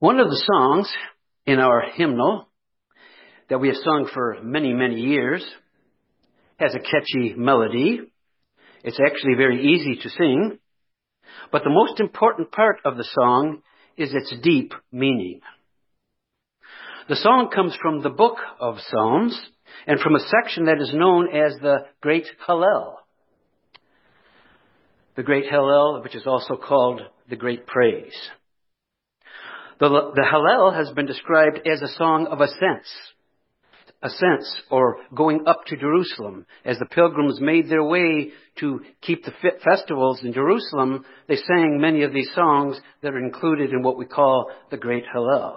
One of the songs in our hymnal that we have sung for many, many years has a catchy melody. It's actually very easy to sing, but the most important part of the song is its deep meaning. The song comes from the book of Psalms and from a section that is known as the Great Hallel. The Great Hallel, which is also called the Great Praise. The Hallel has been described as a song of ascents, or going up to Jerusalem. As the pilgrims made their way to keep the festivals in Jerusalem, they sang many of these songs that are included in what we call the Great Hallel.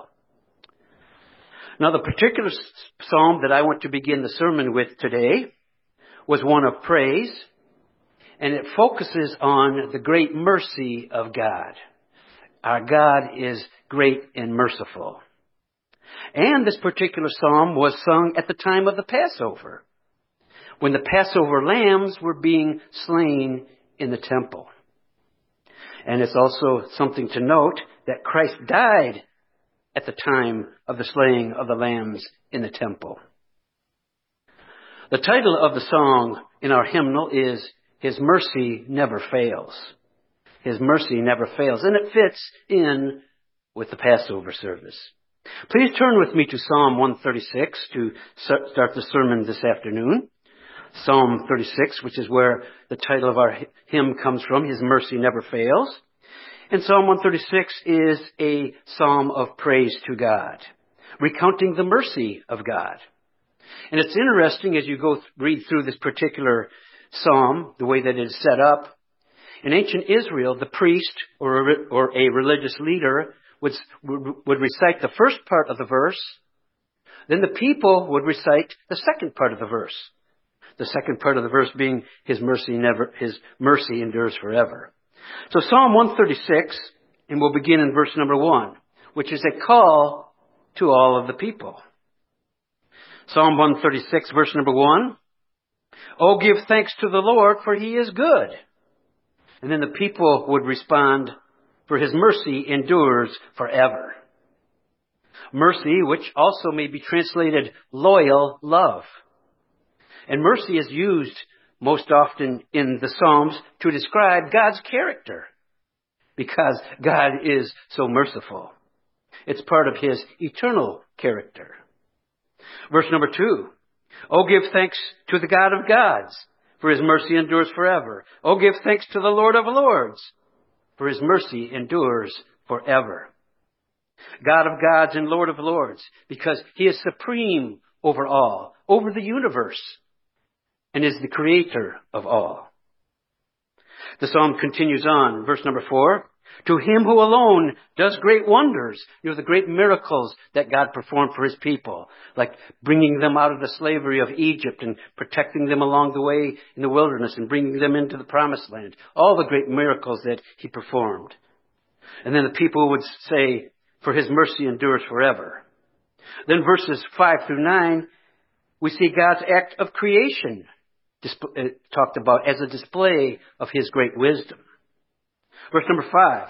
Now, the particular psalm that I want to begin the sermon with today was one of praise, and it focuses on the great mercy of God. Our God is great and merciful. And this particular psalm was sung at the time of the Passover, when the Passover lambs were being slain in the temple. And it's also something to note that Christ died at the time of the slaying of the lambs in the temple. The title of the song in our hymnal is His Mercy Never Fails. His mercy never fails. And it fits in with the Passover service. Please turn with me to Psalm 136 to start the sermon this afternoon. Psalm 36, which is where the title of our hymn comes from, His Mercy Never Fails. And Psalm 136 is a psalm of praise to God, recounting the mercy of God. And it's interesting as you read through this particular psalm, the way that it is set up. In ancient Israel, the priest or a religious leader would recite the first part of the verse. Then the people would recite the second part of the verse. The second part of the verse being His mercy endures forever. So Psalm 136, and we'll begin in verse number 1, which is a call to all of the people. Psalm 136, verse number 1. Oh, give thanks to the Lord, for He is good. And then the people would respond, for His mercy endures forever. Mercy, which also may be translated loyal love. And mercy is used most often in the Psalms to describe God's character, because God is so merciful. It's part of His eternal character. Verse number 2. Oh, give thanks to the God of gods, for His mercy endures forever. Oh, give thanks to the Lord of lords, for His mercy endures forever. God of gods and Lord of lords, because He is supreme over all, over the universe, and is the creator of all. The psalm continues on, verse number 4. To Him who alone does great wonders, the great miracles that God performed for His people, like bringing them out of the slavery of Egypt and protecting them along the way in the wilderness and bringing them into the promised land. All the great miracles that He performed. And then the people would say, for His mercy endures forever. Then verses 5 through 9, we see God's act of creation talked about as a display of His great wisdom. Verse number 5,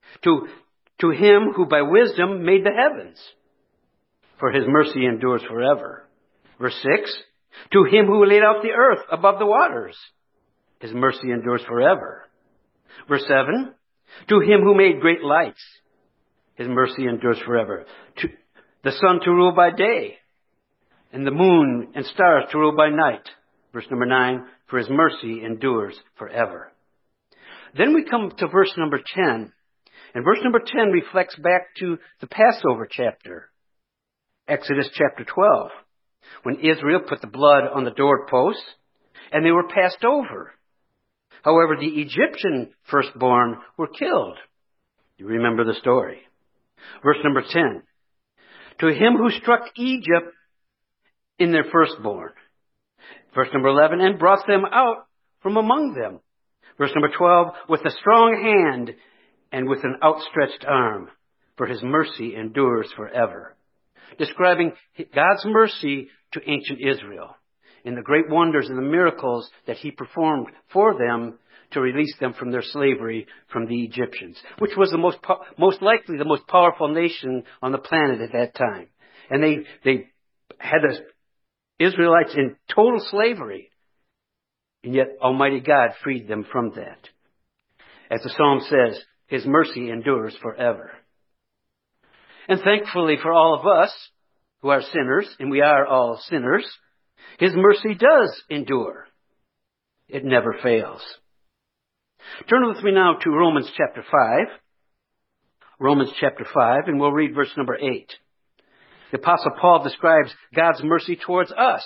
to Him who by wisdom made the heavens, for His mercy endures forever. Verse 6, to Him who laid out the earth above the waters, His mercy endures forever. Verse 7, to Him who made great lights, His mercy endures forever. To the sun to rule by day, and the moon and stars to rule by night. Verse number 9, for His mercy endures forever. Then we come to verse number 10. And verse number 10 reflects back to the Passover chapter. Exodus chapter 12. When Israel put the blood on the doorposts and they were passed over. However, the Egyptian firstborn were killed. You remember the story. Verse number 10. To Him who struck Egypt in their firstborn. Verse number 11. And brought them out from among them. Verse number 12, with a strong hand and with an outstretched arm, for His mercy endures forever. Describing God's mercy to ancient Israel in the great wonders and the miracles that He performed for them to release them from their slavery from the Egyptians, which was the most likely the most powerful nation on the planet at that time. And they had the Israelites in total slavery. And yet Almighty God freed them from that. As the Psalm says, His mercy endures forever. And thankfully for all of us who are sinners, and we are all sinners, His mercy does endure. It never fails. Turn with me now to Romans chapter 5. Romans chapter 5, and we'll read verse number 8. The Apostle Paul describes God's mercy towards us,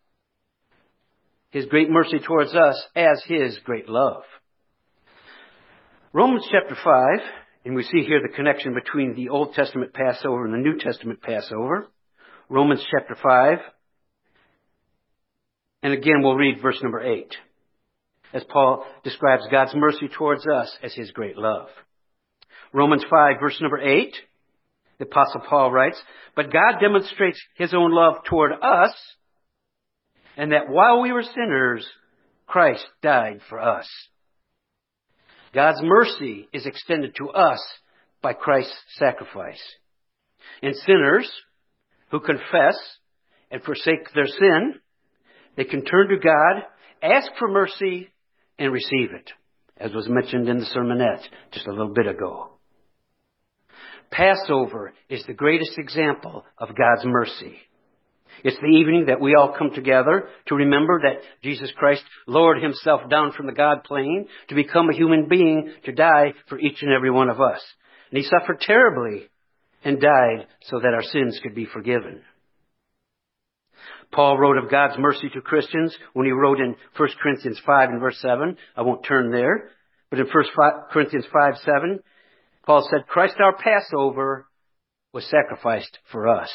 His great mercy towards us, as His great love. Romans chapter 5, and we see here the connection between the Old Testament Passover and the New Testament Passover. Romans chapter 5, and again we'll read verse number 8, as Paul describes God's mercy towards us as His great love. Romans 5, verse number 8, the Apostle Paul writes, "But God demonstrates His own love toward us, and that while we were sinners, Christ died for us." God's mercy is extended to us by Christ's sacrifice. And sinners who confess and forsake their sin, they can turn to God, ask for mercy, and receive it, as was mentioned in the sermonette just a little bit ago. Passover is the greatest example of God's mercy. It's the evening that we all come together to remember that Jesus Christ lowered Himself down from the God plane to become a human being to die for each and every one of us. And He suffered terribly and died so that our sins could be forgiven. Paul wrote of God's mercy to Christians when he wrote in 1 Corinthians 5 and verse 7. I won't turn there. But in 1 Corinthians 5:7, Paul said, "Christ our Passover was sacrificed for us."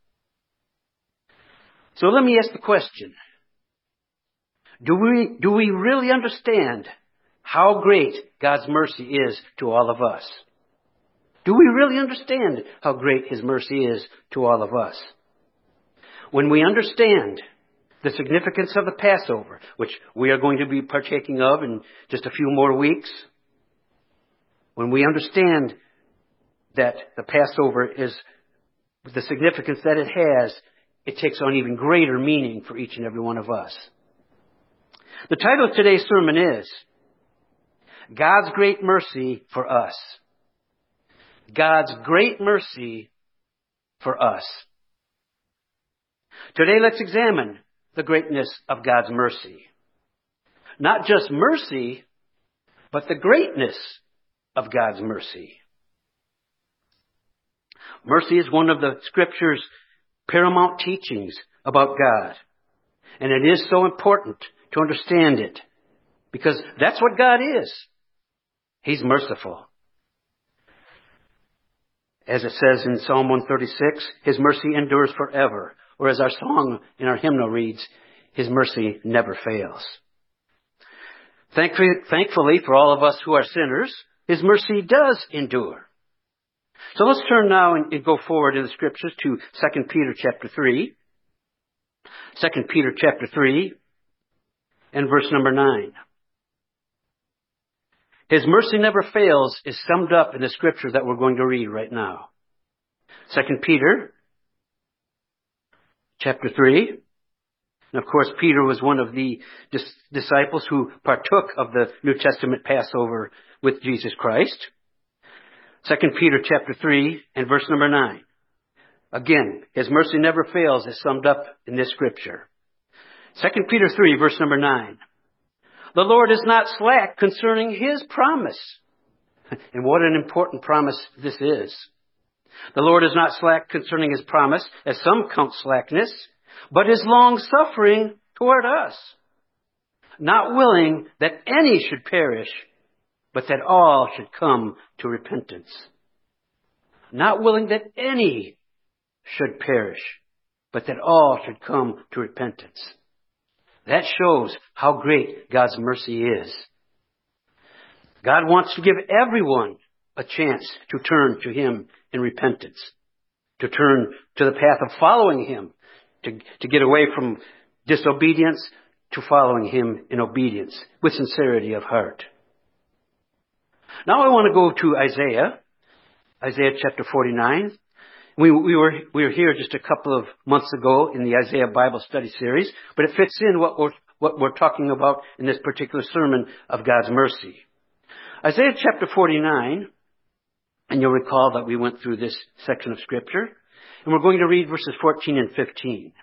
So let me ask the question. Do we really understand how great God's mercy is to all of us? Do we really understand how great His mercy is to all of us? When we understand the significance of the Passover, which we are going to be partaking of in just a few more weeks, when we understand that the Passover is the significance that it has, it takes on even greater meaning for each and every one of us. The title of today's sermon is God's Great Mercy for Us. God's great mercy for us. Today let's examine the greatness of God's mercy. Not just mercy, but the greatness of God's mercy. Mercy is one of the Scripture's paramount teachings about God. And it is so important to understand it, because that's what God is. He's merciful. As it says in Psalm 136, His mercy endures forever. Or as our song in our hymnal reads, His mercy never fails. Thankfully for all of us who are sinners, His mercy does endure. So let's turn now and go forward in the Scriptures to 2 Peter chapter 3. 2 Peter chapter 3 and verse number 9. His mercy never fails is summed up in the Scripture that we're going to read right now. 2 Peter chapter 3. And of course, Peter was one of the disciples who partook of the New Testament Passover with Jesus Christ. 2 Peter chapter 3 and verse number 9. Again, His mercy never fails is summed up in this Scripture. 2 Peter 3 verse number 9. The Lord is not slack concerning His promise. And what an important promise this is. The Lord is not slack concerning His promise, as some count slackness, but is long-suffering toward us, not willing that any should perish, but that all should come to repentance. Not willing that any should perish, but that all should come to repentance. That shows how great God's mercy is. God wants to give everyone a chance to turn to Him in repentance, to turn to the path of following Him, to get away from disobedience to following Him in obedience with sincerity of heart. Now I want to go to Isaiah chapter 49. We were here just a couple of months ago in the Isaiah Bible study series, but it fits in what we're talking about in this particular sermon of God's mercy. Isaiah chapter 49, and you'll recall that we went through this section of Scripture, and we're going to read verses 14 and 15.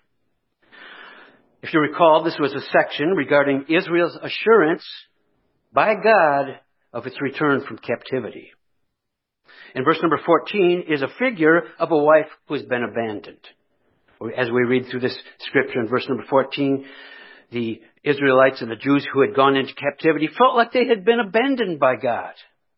If you recall, this was a section regarding Israel's assurance by God of its return from captivity. And verse number 14 is a figure of a wife who has been abandoned. As we read through this scripture in verse number 14, the Israelites and the Jews who had gone into captivity felt like they had been abandoned by God.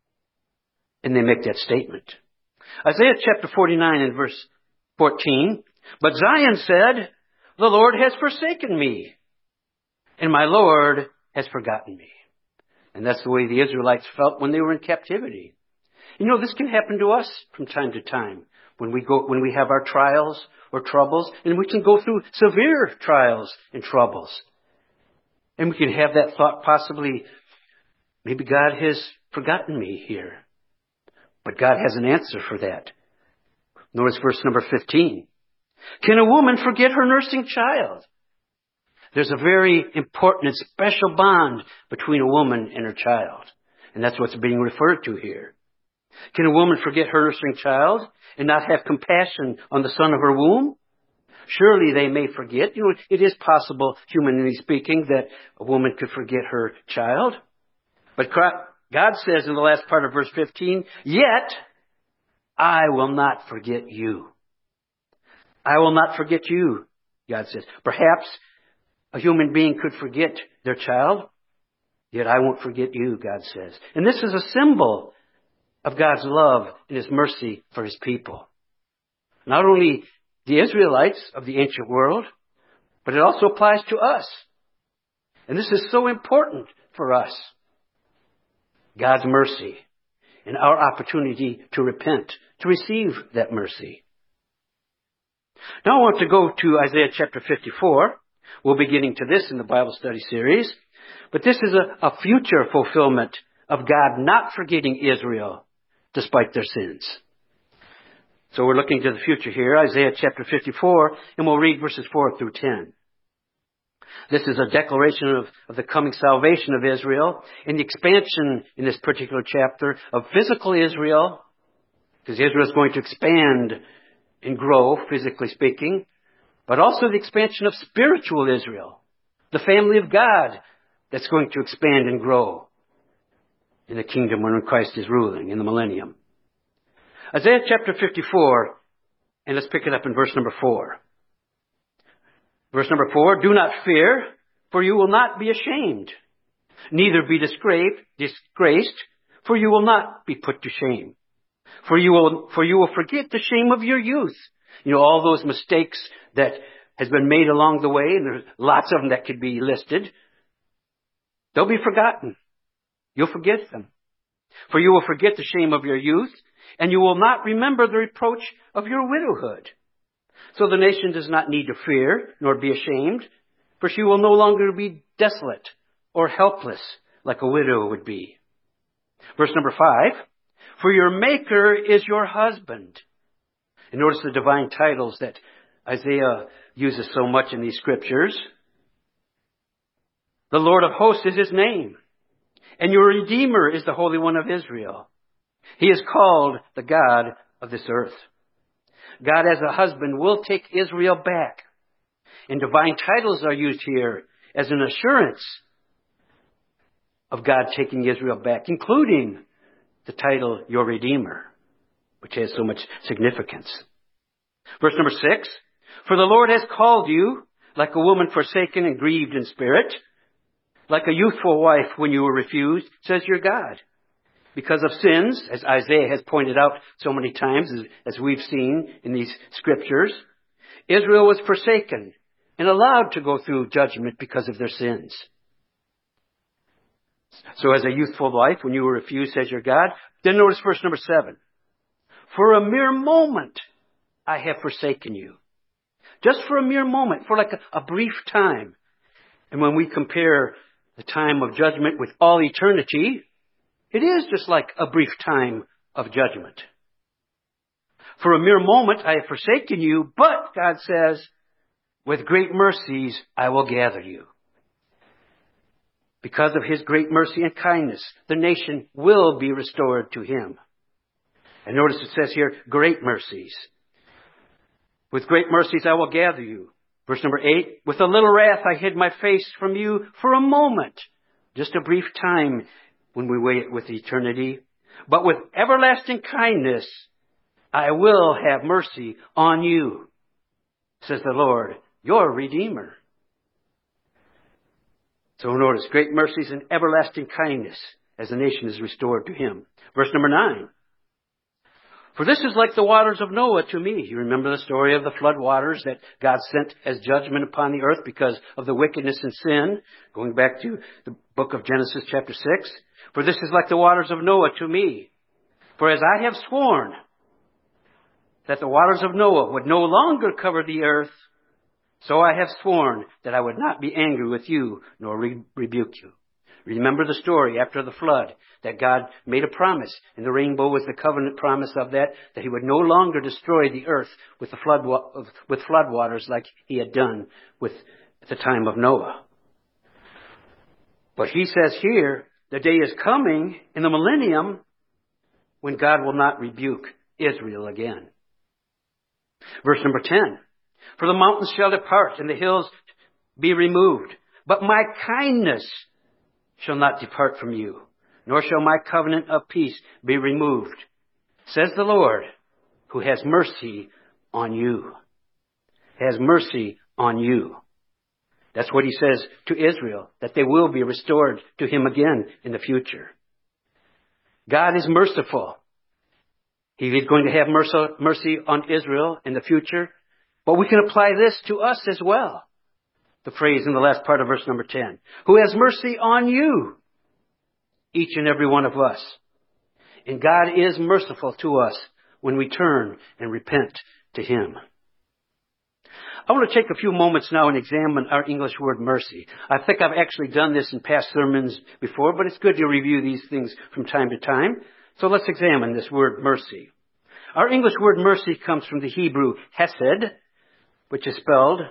And they make that statement. Isaiah chapter 49 and verse 14, but Zion said, the Lord has forsaken me, and my Lord has forgotten me. And that's the way the Israelites felt when they were in captivity. You know, this can happen to us from time to time when we have our trials or troubles, and we can go through severe trials and troubles. And we can have that thought possibly, maybe God has forgotten me here. But God has an answer for that. Notice verse number 15. Can a woman forget her nursing child? There's a very important and special bond between a woman and her child. And that's what's being referred to here. Can a woman forget her nursing child and not have compassion on the son of her womb? Surely they may forget. You know, it is possible, humanly speaking, that a woman could forget her child. But God says in the last part of verse 15, yet I will not forget you. I will not forget you, God says. Perhaps a human being could forget their child, yet I won't forget you, God says. And this is a symbol of God's love and His mercy for His people. Not only the Israelites of the ancient world, but it also applies to us. And this is so important for us. God's mercy and our opportunity to repent, to receive that mercy. Now I want to go to Isaiah chapter 54. We'll be getting to this in the Bible study series. But this is a future fulfillment of God not forgetting Israel despite their sins. So we're looking to the future here, Isaiah chapter 54, and we'll read verses 4 through 10. This is a declaration of the coming salvation of Israel and the expansion in this particular chapter of physical Israel, because Israel is going to expand and grow, physically speaking, but also the expansion of spiritual Israel, the family of God that's going to expand and grow in the kingdom when Christ is ruling in the millennium. Isaiah chapter 54, and let's pick it up in verse number 4. Verse number 4, do not fear, for you will not be ashamed. Neither be disgraced, for you will not be put to shame. For you will forget the shame of your youth. You know, all those mistakes that has been made along the way, and there's lots of them that could be listed. They'll be forgotten. You'll forget them. For you will forget the shame of your youth, and you will not remember the reproach of your widowhood. So the nation does not need to fear, nor be ashamed, for she will no longer be desolate or helpless like a widow would be. Verse number 5, for your Maker is your husband. And notice the divine titles that Isaiah uses so much in these scriptures. The Lord of hosts is His name, and your Redeemer is the Holy One of Israel. He is called the God of this earth. God as a husband will take Israel back. And divine titles are used here as an assurance of God taking Israel back, including the title, your Redeemer, which has so much significance. Verse number 6, for the Lord has called you like a woman forsaken and grieved in spirit, like a youthful wife when you were refused, says your God. Because of sins, as Isaiah has pointed out so many times, as we've seen in these scriptures, Israel was forsaken and allowed to go through judgment because of their sins. So as a youthful wife, when you were refused, says your God. Then notice verse number 7. For a mere moment, I have forsaken you. Just for a mere moment, for like a brief time. And when we compare the time of judgment with all eternity, It is just like a brief time of judgment. For a mere moment I have forsaken you, but, God says, with great mercies I will gather you. Because of his great mercy and kindness, the nation will be restored to him. And notice it says here, great mercies. With great mercies I will gather you. Verse number 8, with a little wrath I hid my face from you for a moment. Just a brief time when we weigh it with eternity. But with everlasting kindness I will have mercy on you, says the Lord, your Redeemer. So notice, great mercies and everlasting kindness as the nation is restored to him. Verse number 9. For this is like the waters of Noah to me. You remember the story of the flood waters that God sent as judgment upon the earth because of the wickedness and sin? Going back to the book of Genesis chapter 6. For this is like the waters of Noah to me. For as I have sworn that the waters of Noah would no longer cover the earth, so I have sworn that I would not be angry with you nor rebuke you. Remember the story after the flood, that God made a promise, and the rainbow was the covenant promise of that he would no longer destroy the earth with flood waters like he had done with the time of Noah. But he says here, the day is coming in the millennium when God will not rebuke Israel again. Verse number 10. For the mountains shall depart and the hills be removed, but my kindness shall not depart from you, nor shall my covenant of peace be removed, says the Lord, who has mercy on you. Has mercy on you. That's what he says to Israel, that they will be restored to him again in the future. God is merciful. He is going to have mercy on Israel in the future, but we can apply this to us as well. The phrase in the last part of verse number 10. Who has mercy on you, each and every one of us. And God is merciful to us when we turn and repent to him. I want to take a few moments now and examine our English word mercy. I think I've actually done this in past sermons before, but it's good to review these things from time to time. So let's examine this word mercy. Our English word mercy comes from the Hebrew hesed, which is spelled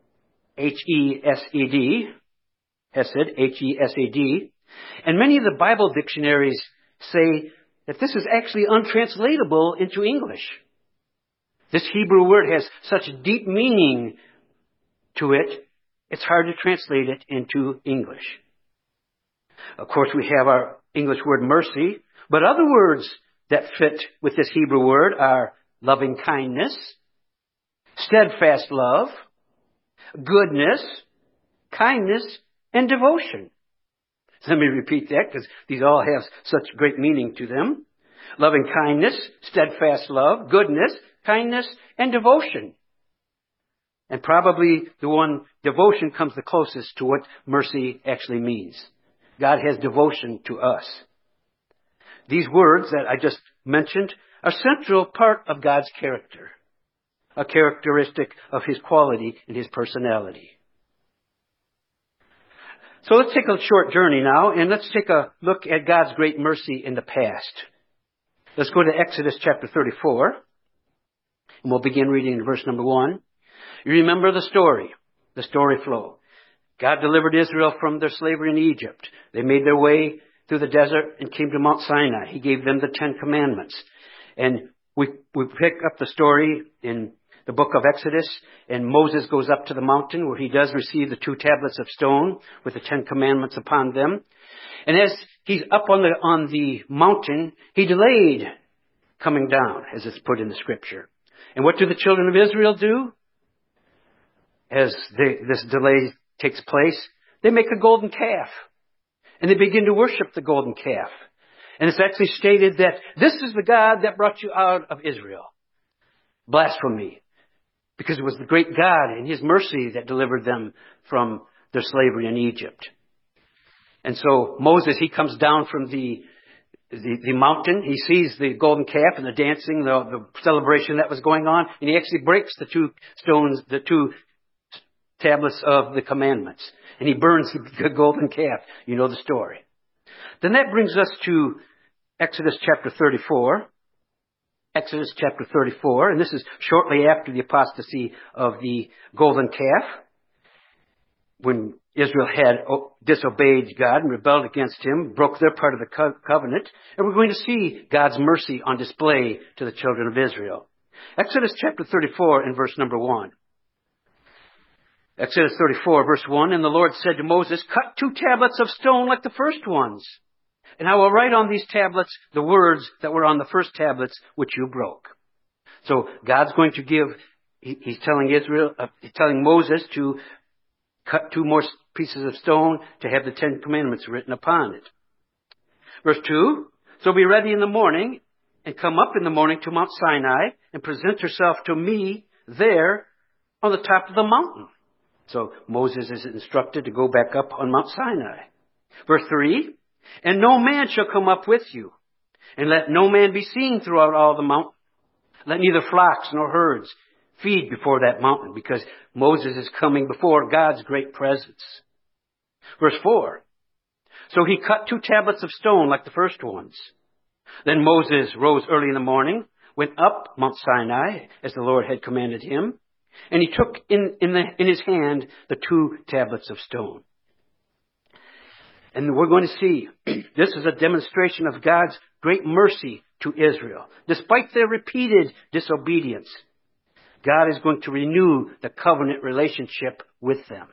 H-E-S-E-D, Hesed, H-E-S-E-D. And many of the Bible dictionaries say that this is actually untranslatable into English. This Hebrew word has such deep meaning to it, it's hard to translate it into English. Of course, we have our English word mercy, but other words that fit with this Hebrew word are loving kindness, steadfast love, goodness, kindness, and devotion. Let me repeat that because these all have such great meaning to them. Loving kindness, steadfast love, goodness, kindness, and devotion. And probably the one, devotion, comes the closest to what mercy actually means. God has devotion to us. These words that I just mentioned are a central part of God's character. A characteristic of his quality and his personality. So let's take a short journey now, and let's take a look at God's great mercy in the past. Let's go to Exodus chapter 34, and we'll begin reading in verse number 1. You remember the story flow. God delivered Israel from their slavery in Egypt. They made their way through the desert and came to Mount Sinai. He gave them the 10 Commandments. And we pick up the story in the book of Exodus, and Moses goes up to the mountain where he does receive the 2 tablets of stone with the 10 Commandments upon them. And as he's up on the mountain, he delayed coming down, as it's put in the scripture. And what do the children of Israel do? As this delay takes place, they make a golden calf. And they begin to worship the golden calf. And it's actually stated that this is the God that brought you out of Israel. Blasphemy. Because it was the great God and his mercy that delivered them from their slavery in Egypt. And so Moses, he comes down from the mountain. He sees the golden calf and the dancing, the celebration that was going on. And he actually breaks the 2 stones, the 2 tablets of the commandments. And he burns the golden calf. You know the story. Then that brings us to Exodus chapter 34. Exodus chapter 34, and this is shortly after the apostasy of the golden calf, when Israel had disobeyed God and rebelled against Him, broke their part of the covenant, and we're going to see God's mercy on display to the children of Israel. Exodus chapter 34 and verse number 1. Exodus 34 verse 1, and the Lord said to Moses, cut 2 tablets of stone like the first ones, and I will write on these tablets the words that were on the first tablets which you broke. So God's going to give, He's telling Moses to cut 2 more pieces of stone to have the 10 commandments written upon it. Verse 2, so be ready in the morning and come up in the morning to Mount Sinai and present yourself to me there on the top of the mountain. So Moses is instructed to go back up on Mount Sinai. Verse 3, and no man shall come up with you, and let no man be seen throughout all the mountain. Let neither flocks nor herds feed before that mountain, because Moses is coming before God's great presence. Verse 4, so he cut 2 tablets of stone like the first ones. Then Moses rose early in the morning, went up Mount Sinai, as the Lord had commanded him, and he took in his hand the 2 tablets of stone. And we're going to see this is a demonstration of God's great mercy to Israel. Despite their repeated disobedience, God is going to renew the covenant relationship with them.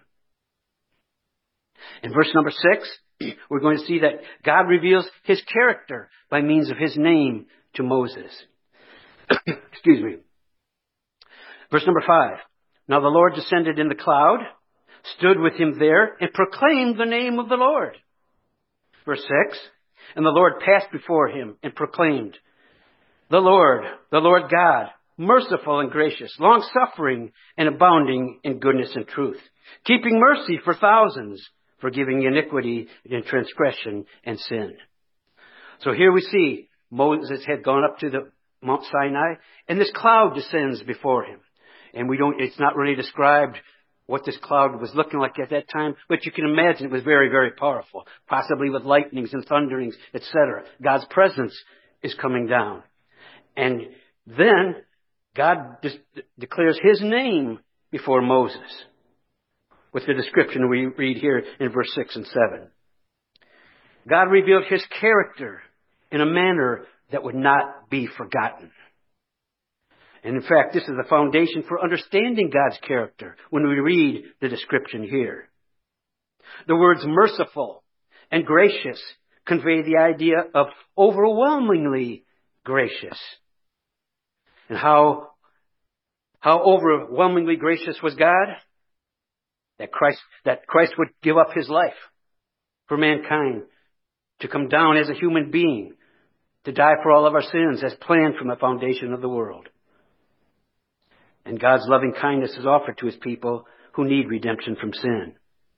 In verse number 6, we're going to see that God reveals His character by means of His name to Moses. Excuse me. Verse number 5. Now the Lord descended in the cloud, stood with him there, and proclaimed the name of the Lord. Verse 6. And the Lord passed before him and proclaimed, the Lord God, merciful and gracious, long-suffering and abounding in goodness and truth, keeping mercy for thousands, forgiving iniquity and transgression and sin. So here we see Moses had gone up to the Mount Sinai, and this cloud descends before him. And it's not really described what this cloud was looking like at that time, but you can imagine it was very, very powerful, possibly with lightnings and thunderings, etc. God's presence is coming down. And then God declares His name before Moses with the description we read here in verse 6 and 7. God revealed His character in a manner that would not be forgotten. And in fact, this is the foundation for understanding God's character when we read the description here. The words merciful and gracious convey the idea of overwhelmingly gracious. And how overwhelmingly gracious was God? That Christ would give up His life for mankind, to come down as a human being, to die for all of our sins as planned from the foundation of the world. And God's loving kindness is offered to His people who need redemption from sin.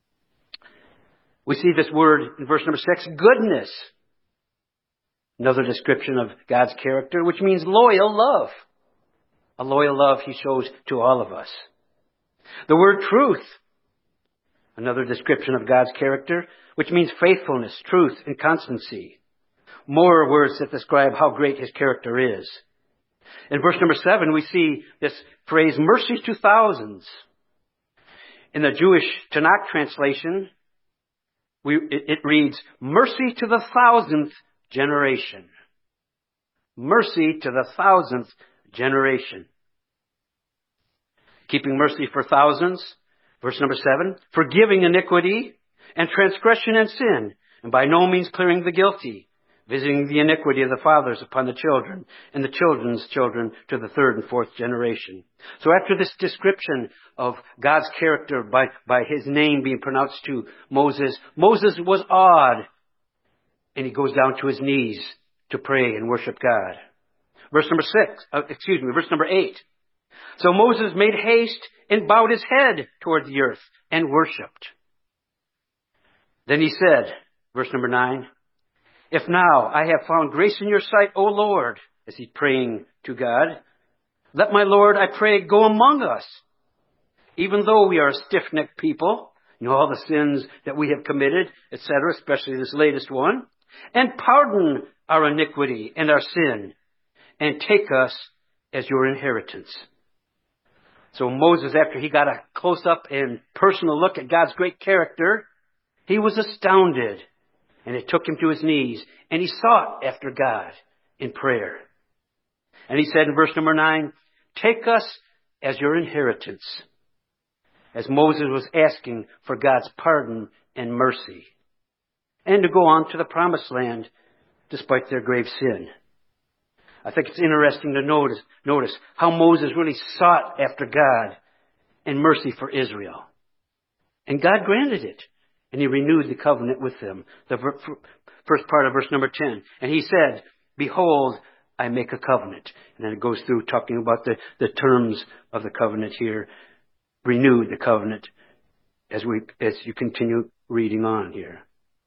We see this word in verse number 6, goodness. Another description of God's character, which means loyal love. A loyal love He shows to all of us. The word truth. Another description of God's character, which means faithfulness, truth, and constancy. More words that describe how great His character is. In verse number 7, we see this phrase, mercy to thousands. In the Jewish Tanakh translation, it reads, mercy to the 1,000th generation. Mercy to the 1,000th generation. Keeping mercy for thousands. Verse number 7, forgiving iniquity and transgression and sin, and by no means clearing the guilty, visiting the iniquity of the fathers upon the children, and the children's children to the 3rd and 4th generation. So after this description of God's character by His name being pronounced to Moses, Moses was awed, and he goes down to his knees to pray and worship God. Verse number 8. So Moses made haste and bowed his head toward the earth and worshipped. Then he said, verse number 9, if now I have found grace in your sight, O Lord, as he's praying to God, let my Lord, I pray, go among us. Even though we are a stiff-necked people, all the sins that we have committed, etc., especially this latest one, and pardon our iniquity and our sin, and take us as your inheritance. So Moses, after he got a close-up and personal look at God's great character, he was astounded, and it took him to his knees, and he sought after God in prayer. And he said in verse number 9, take us as your inheritance, as Moses was asking for God's pardon and mercy, and to go on to the promised land despite their grave sin. I think it's interesting to notice how Moses really sought after God and mercy for Israel. And God granted it. And he renewed the covenant with them. The first part of verse number 10. And he said, behold, I make a covenant. And then it goes through talking about the terms of the covenant here. Renewed the covenant as you continue reading on here.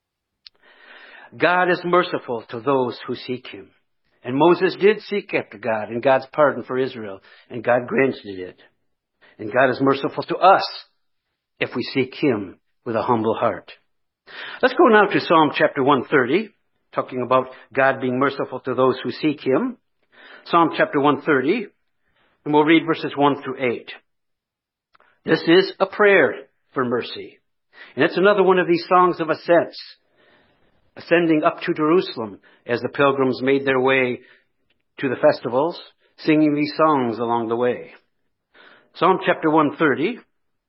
God is merciful to those who seek him. And Moses did seek after God and God's pardon for Israel. And God granted it. And God is merciful to us if we seek him with a humble heart. Let's go now to Psalm chapter 130, talking about God being merciful to those who seek him. Psalm chapter 130, and we'll read verses 1 through 8. This is a prayer for mercy. And it's another one of these songs of ascents, ascending up to Jerusalem as the pilgrims made their way to the festivals, singing these songs along the way. Psalm chapter 130.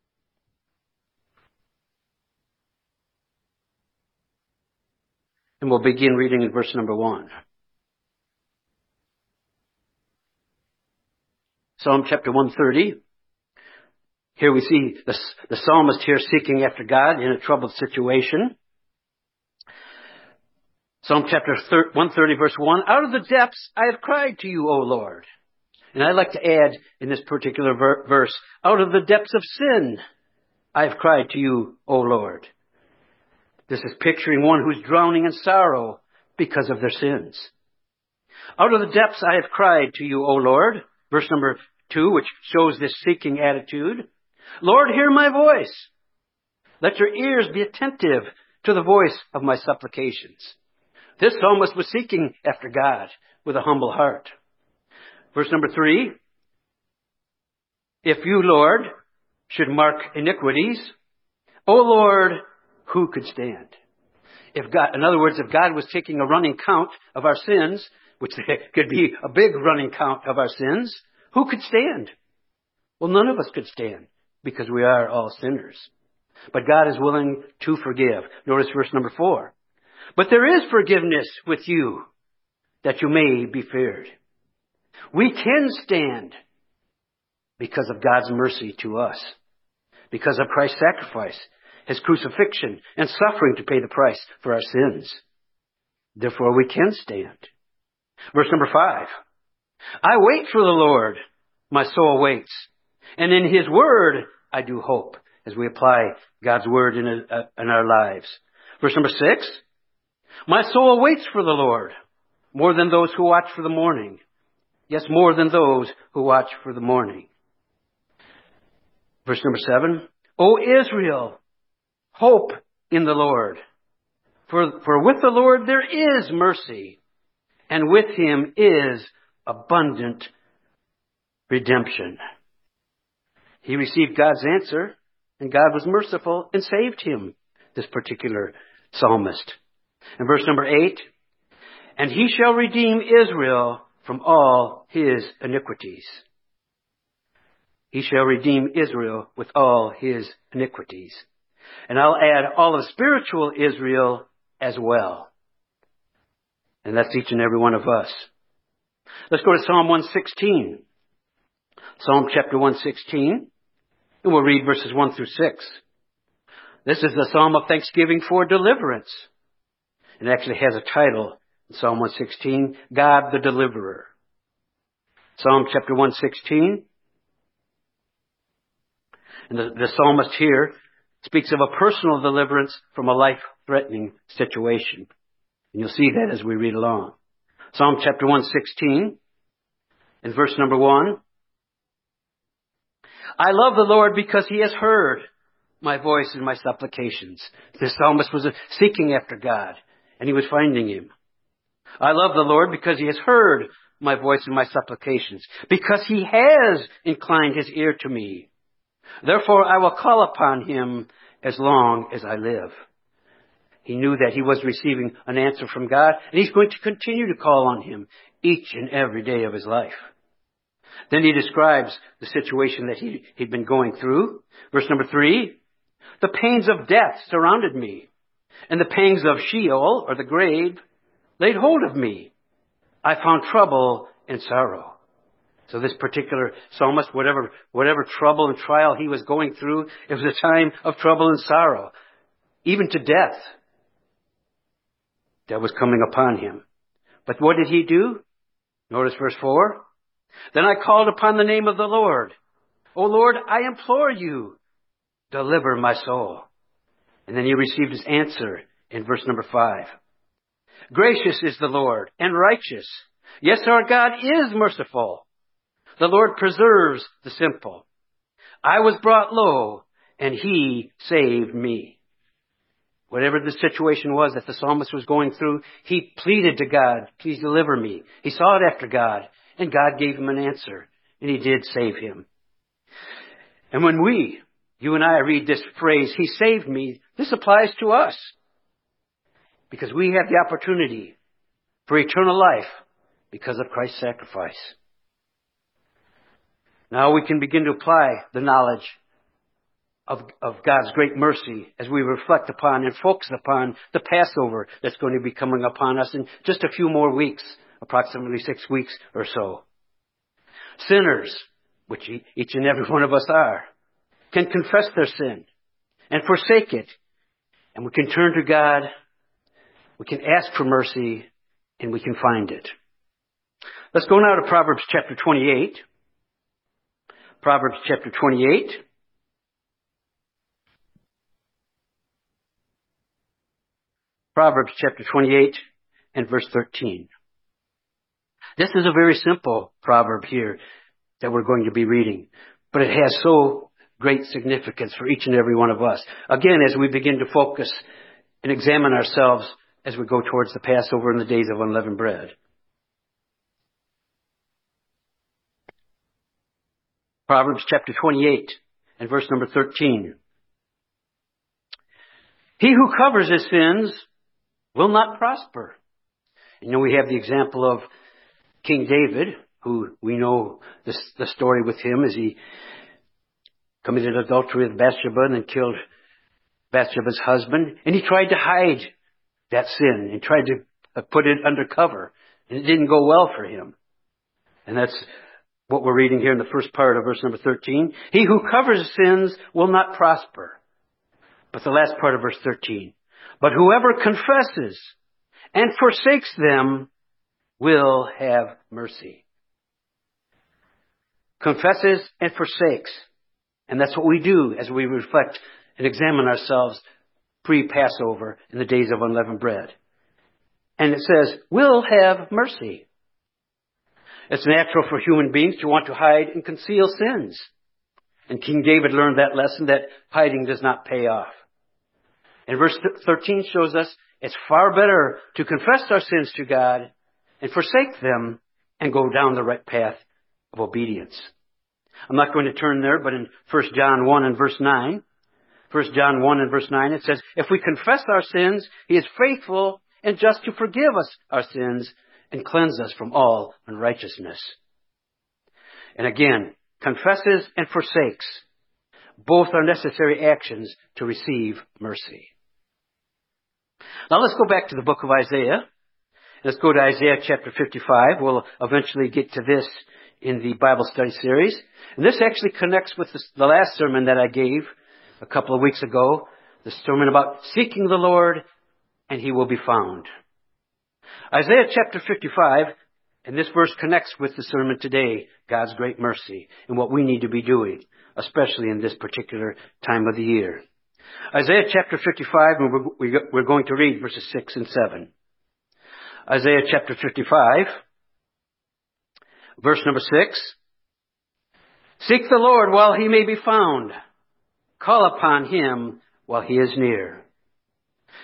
And we'll begin reading in verse number 1. Psalm chapter 130. Here we see the psalmist here seeking after God in a troubled situation. Psalm chapter 130 verse 1. Out of the depths I have cried to you, O Lord. And I'd like to add in this particular verse, out of the depths of sin I have cried to you, O Lord. This is picturing one who's drowning in sorrow because of their sins. Out of the depths I have cried to you, O Lord. Verse number 2, which shows this seeking attitude. Lord, hear my voice. Let your ears be attentive to the voice of my supplications. This psalmist was seeking after God with a humble heart. Verse number 3. If you, Lord, should mark iniquities, O Lord, who could stand? If God, in other words, if God was taking a running count of our sins, which could be a big running count of our sins, who could stand? Well, none of us could stand because we are all sinners. But God is willing to forgive. Notice verse number 4. But there is forgiveness with you that you may be feared. We can stand because of God's mercy to us, because of Christ's sacrifice, his crucifixion, and suffering to pay the price for our sins. Therefore, we can stand. Verse number 5. I wait for the Lord, my soul waits, and in his word I do hope, as we apply God's word in our lives. Verse number 6. My soul waits for the Lord, more than those who watch for the morning. Yes, more than those who watch for the morning. Verse number 7. O Israel, hope in the Lord. For with the Lord there is mercy, and with him is abundant redemption. He received God's answer, and God was merciful and saved him, this particular psalmist. And verse number 8, and he shall redeem Israel from all his iniquities. He shall redeem Israel with all his iniquities. And I'll add all of spiritual Israel as well. And that's each and every one of us. Let's go to Psalm 116. Psalm chapter 116. And we'll read verses 1 through 6. This is the Psalm of Thanksgiving for deliverance. It actually has a title in Psalm 116, God the Deliverer. Psalm chapter 116. And the psalmist here speaks of a personal deliverance from a life-threatening situation. And you'll see that as we read along. Psalm chapter 116, in verse number 1. I love the Lord because he has heard my voice and my supplications. This psalmist was seeking after God and he was finding him. I love the Lord because he has heard my voice and my supplications, because he has inclined his ear to me. Therefore I will call upon him as long as I live. He knew that he was receiving an answer from God, and he's going to continue to call on him each and every day of his life. Then he describes the situation that he'd been going through. Verse number 3, the pains of death surrounded me, and the pangs of Sheol, or the grave, laid hold of me. I found trouble and sorrow. So this particular psalmist, whatever trouble and trial he was going through, it was a time of trouble and sorrow, even to death that was coming upon him. But what did he do? Notice verse 4. Then I called upon the name of the Lord. O Lord, I implore you, deliver my soul. And then he received his answer in verse number 5. Gracious is the Lord and righteous. Yes, our God is merciful. The Lord preserves the simple. I was brought low, and he saved me. Whatever the situation was that the psalmist was going through, he pleaded to God, please deliver me. He sought after God, and God gave him an answer, and he did save him. And when you and I read this phrase, he saved me, this applies to us. Because we have the opportunity for eternal life because of Christ's sacrifice. Now we can begin to apply the knowledge of God's great mercy as we reflect upon and focus upon the Passover that's going to be coming upon us in just a few more weeks, approximately 6 weeks or so. Sinners, which each and every one of us are, can confess their sin and forsake it. And we can turn to God, we can ask for mercy, and we can find it. Let's go now to Proverbs chapter 28. Proverbs chapter 28. Proverbs chapter 28 and verse 13. This is a very simple proverb here that we're going to be reading, but it has so great significance for each and every one of us. Again, as we begin to focus and examine ourselves as we go towards the Passover and the days of unleavened bread. Proverbs chapter 28 and verse number 13. He who covers his sins will not prosper. You know, we have the example of King David, who we know the story with him as he committed adultery with Bathsheba and then killed Bathsheba's husband. And he tried to hide that sin and tried to put it under cover. And it didn't go well for him. And that's what we're reading here in the first part of verse number 13. He who covers sins will not prosper. But the last part of verse 13. But whoever confesses and forsakes them will have mercy. Confesses and forsakes. And that's what we do as we reflect and examine ourselves pre-Passover in the days of unleavened bread. And it says, will have mercy. It's natural for human beings to want to hide and conceal sins. And King David learned that lesson that hiding does not pay off. And verse 13 shows us it's far better to confess our sins to God and forsake them and go down the right path of obedience. I'm not going to turn there, but in 1 John 1 and verse 9, 1 John 1 and verse 9, it says, if we confess our sins, he is faithful and just to forgive us our sins and cleanse us from all unrighteousness. And again, confesses and forsakes. Both are necessary actions to receive mercy. Now let's go back to the book of Isaiah. Let's go to Isaiah chapter 55. We'll eventually get to this in the Bible study series. And this actually connects with the last sermon that I gave a couple of weeks ago. The sermon about seeking the Lord and he will be found. Isaiah chapter 55, and this verse connects with the sermon today, God's great mercy, and what we need to be doing, especially in this particular time of the year. Isaiah chapter 55, and we're going to read verses 6 and 7. Isaiah chapter 55, verse number 6. Seek the Lord while he may be found. Call upon him while he is near.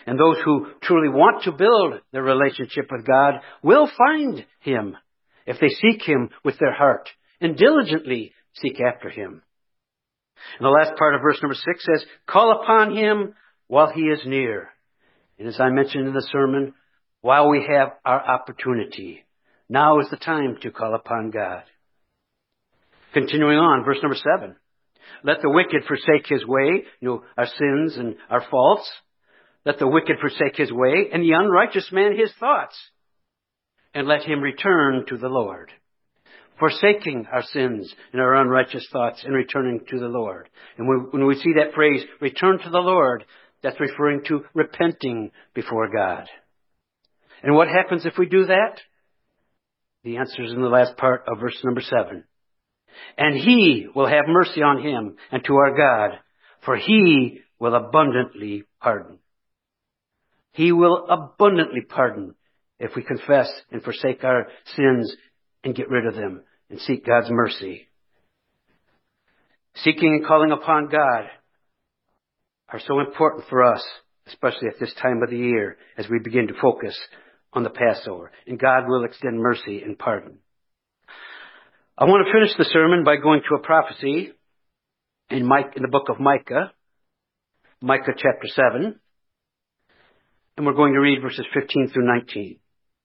And those who truly want to build their relationship with God will find Him if they seek Him with their heart and diligently seek after Him. And the last part of verse number 6 says, call upon Him while He is near. And as I mentioned in the sermon, while we have our opportunity, now is the time to call upon God. Continuing on, verse number 7. Let the wicked forsake his way, our sins and our faults. Let the wicked forsake his way, and the unrighteous man his thoughts. And let him return to the Lord. Forsaking our sins and our unrighteous thoughts and returning to the Lord. And when we see that phrase, return to the Lord, that's referring to repenting before God. And what happens if we do that? The answer is in the last part of verse number 7. And He will have mercy on him and to our God, for He will abundantly pardon. He will abundantly pardon if we confess and forsake our sins and get rid of them and seek God's mercy. Seeking and calling upon God are so important for us, especially at this time of the year as we begin to focus on the Passover. And God will extend mercy and pardon. I want to finish the sermon by going to a prophecy in the book of Micah, Micah chapter 7. And we're going to read verses 15 through 19.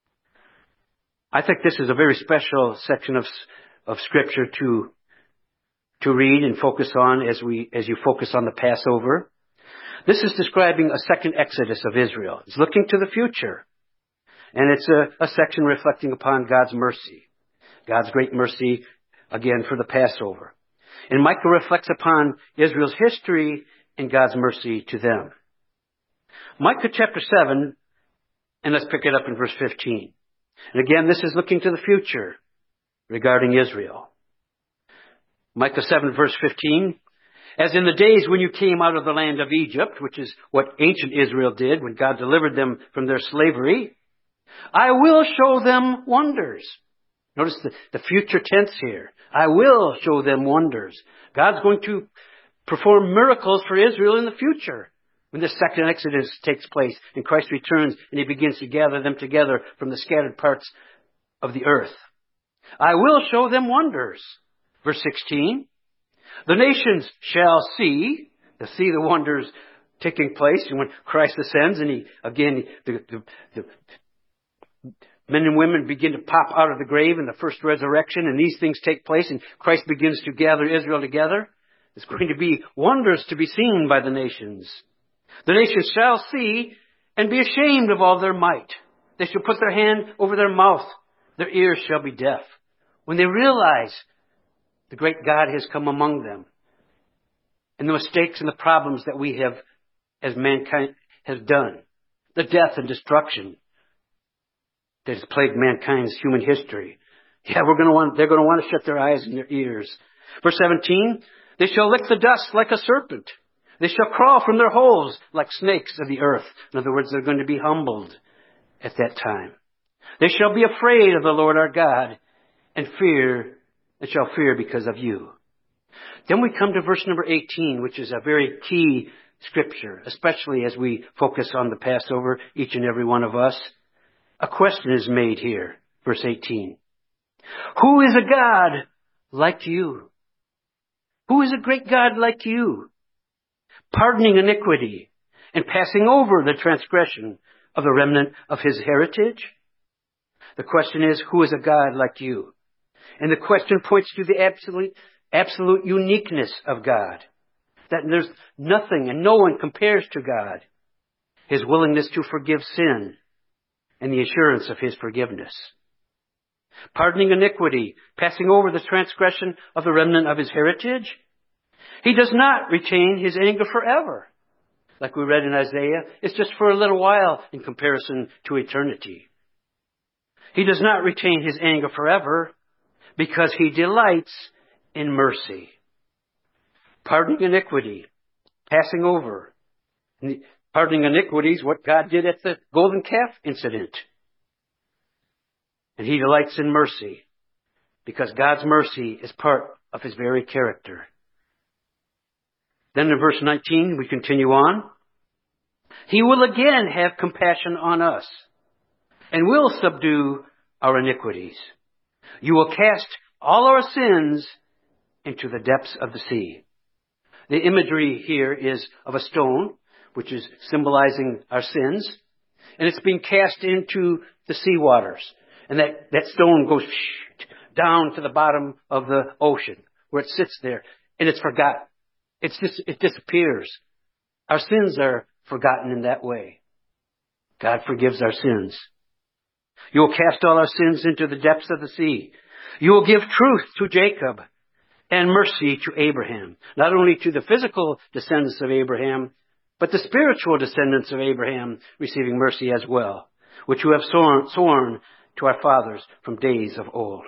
I think this is a very special section of Scripture to read and focus on as you focus on the Passover. This is describing a second exodus of Israel. It's looking to the future. And it's a section reflecting upon God's mercy. God's great mercy, again, for the Passover. And Micah reflects upon Israel's history and God's mercy to them. Micah chapter 7, and let's pick it up in verse 15. And again, this is looking to the future regarding Israel. Micah 7, verse 15. As in the days when you came out of the land of Egypt, which is what ancient Israel did when God delivered them from their slavery, I will show them wonders. Notice the future tense here. I will show them wonders. God's going to perform miracles for Israel in the future when the second Exodus takes place and Christ returns and He begins to gather them together from the scattered parts of the earth. I will show them wonders. Verse 16. The nations shall see. They'll see the wonders taking place. And when Christ ascends and the men and women begin to pop out of the grave in the first resurrection, and these things take place, and Christ begins to gather Israel together. There's going to be wonders to be seen by the nations. The nations shall see and be ashamed of all their might. They shall put their hand over their mouth. Their ears shall be deaf. When they realize the great God has come among them, and the mistakes and the problems that we have, as mankind, has done, the death and destruction that has plagued mankind's human history. They're going to want to shut their eyes and their ears. Verse 17, they shall lick the dust like a serpent. They shall crawl from their holes like snakes of the earth. In other words, they're going to be humbled at that time. They shall be afraid of the Lord our God and shall fear because of you. Then we come to verse number 18, which is a very key scripture, especially as we focus on the Passover, each and every one of us. A question is made here, verse 18. Who is a God like you? Who is a great God like you? Pardoning iniquity and passing over the transgression of the remnant of His heritage? The question is, who is a God like you? And the question points to the absolute uniqueness of God. That there's nothing and no one compares to God. His willingness to forgive sin and the assurance of His forgiveness. Pardoning iniquity, passing over the transgression of the remnant of His heritage. He does not retain His anger forever. Like we read in Isaiah, it's just for a little while in comparison to eternity. He does not retain His anger forever because He delights in mercy. Pardoning iniquity, passing over. Pardoning iniquities, what God did at the golden calf incident. And He delights in mercy because God's mercy is part of His very character. Then in verse 19, we continue on. He will again have compassion on us and will subdue our iniquities. You will cast all our sins into the depths of the sea. The imagery here is of a stone, which is symbolizing our sins, and it's being cast into the sea waters. And that stone goes down to the bottom of the ocean, where it sits there, and it's forgotten. It disappears. Our sins are forgotten in that way. God forgives our sins. You will cast all our sins into the depths of the sea. You will give truth to Jacob and mercy to Abraham. Not only to the physical descendants of Abraham, but the spiritual descendants of Abraham receiving mercy as well, which you have sworn to our fathers from days of old.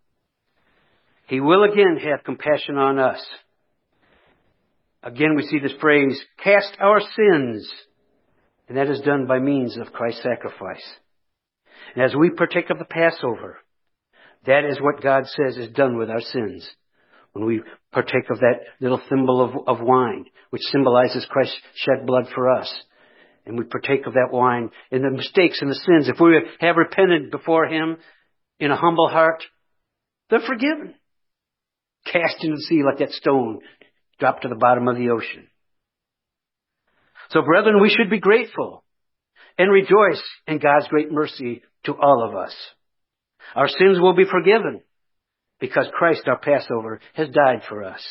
He will again have compassion on us. Again, we see this phrase, cast our sins. And that is done by means of Christ's sacrifice. And as we partake of the Passover, that is what God says is done with our sins. When we partake of that little thimble of wine, which symbolizes Christ's shed blood for us, and we partake of that wine and the mistakes and the sins, if we have repented before Him in a humble heart, they're forgiven. Cast into the sea like that stone, dropped to the bottom of the ocean. So, brethren, we should be grateful and rejoice in God's great mercy to all of us. Our sins will be forgiven because Christ, our Passover, has died for us.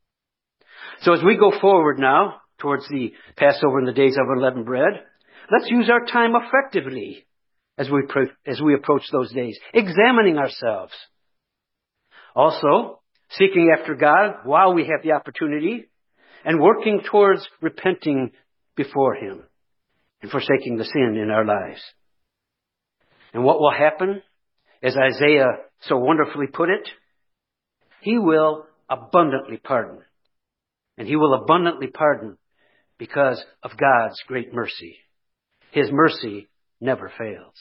So as we go forward now towards the Passover and the days of unleavened bread, let's use our time effectively as we approach those days, examining ourselves. Also, seeking after God while we have the opportunity and working towards repenting before Him and forsaking the sin in our lives. And what will happen, as Isaiah so wonderfully put it, He will abundantly pardon. And He will abundantly pardon because of God's great mercy. His mercy never fails.